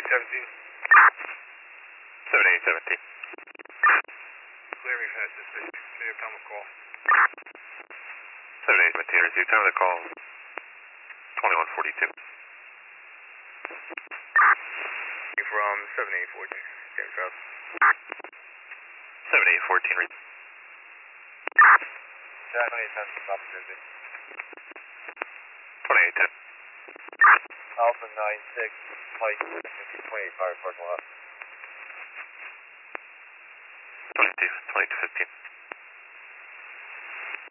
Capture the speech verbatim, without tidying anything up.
seventeen. seven eight seventeen. Clear me past suspicion. Continue time of call. seven eight seventeen, receive time of the call. twenty-one forty-two. From seven eight fourteen. James Rouse. seven eight fourteen, receive. twenty-eight ten, stop busy. twenty-eight ten. Alpha nine six, Pike, twenty-eight fire parking lot. twenty-two, twenty-two fifteen.